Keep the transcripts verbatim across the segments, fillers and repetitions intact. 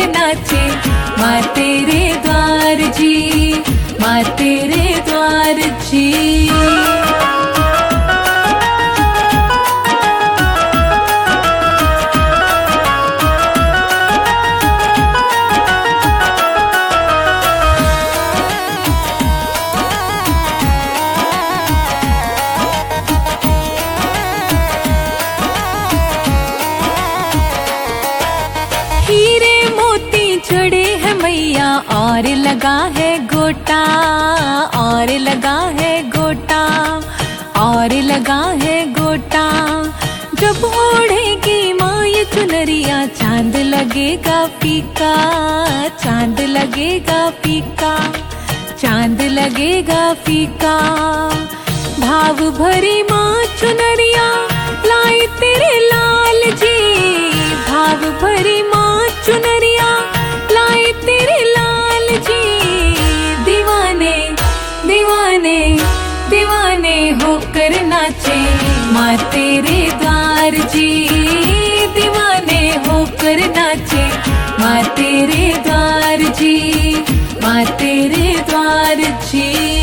नाचे, माँ तेरे द्वार जी, माँ तेरे द्वार जी। हीरे मोती जड़े है मैया और लगा है गोटा, और लगा है गोटा, और लगा है गोटा। जब ओढ़ेगी माँ ये चुनरिया चांद लगेगा फीका, चांद लगेगा फीका, चांद लगेगा फीका। भाव भरी माँ चुनरिया लाई तेरे लाल जी, भाव भरी माँ चुनरिया लाई तेरे लाल जी। दीवाने दीवाने दीवाने होकर नाचे, माँ तेरे द्वार जी, दीवाने होकर नाचे, माँ तेरे द्वार जी, माँ तेरे द्वार जी।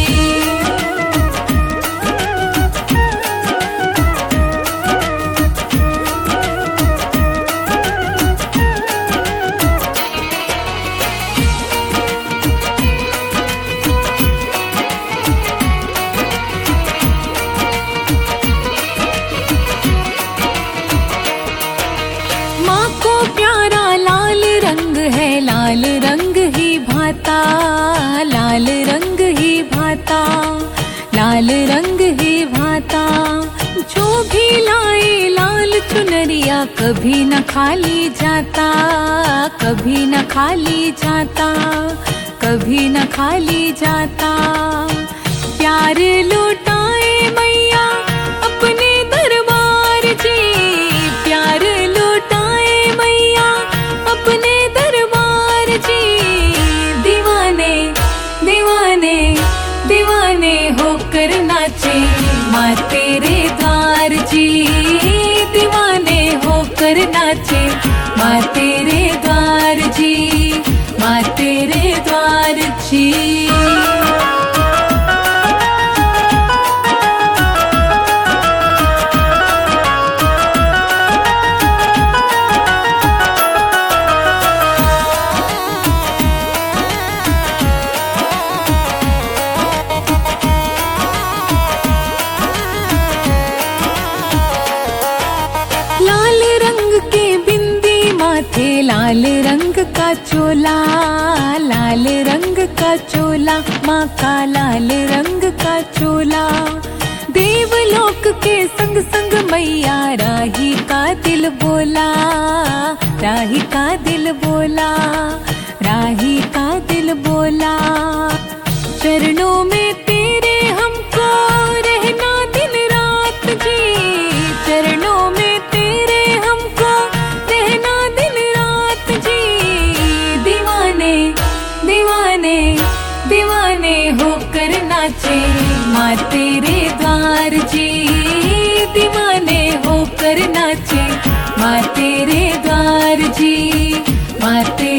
लाल रंग ही भाता, लाल रंग ही भाता, लाल रंग ही भाता। जो भी लाए लाल चुनरिया कभी न खाली जाता, कभी न खाली जाता, कभी न खाली जाता। प्यार लुटाए मैया अपने दरबार जी, प्यार लुटाए मैया अपने दीवाने होकर नाचे, माँ तेरे द्वार जी, दीवाने होकर नाचे, माँ तेरे द्वार जी, माँ तेरे द्वार जी। लाल रंग का चोला, लाल रंग का चोला, माँ का लाल रंग का चोला। देवलोक के संग संग मैया राही का दिल बोला, राही का दिल बोला, राही का दिल बोला। चरणों में तेरे हमको रहना दिन रात जी, चरणों में तेरे हमको रहना दिन रात जी। दीवाने दीवाने दीवाने होकर नाचे, माँ तेरे द्वार जी, दीवाने होकर नाचे, माँ तेरे द्वार जी, माँ तेरे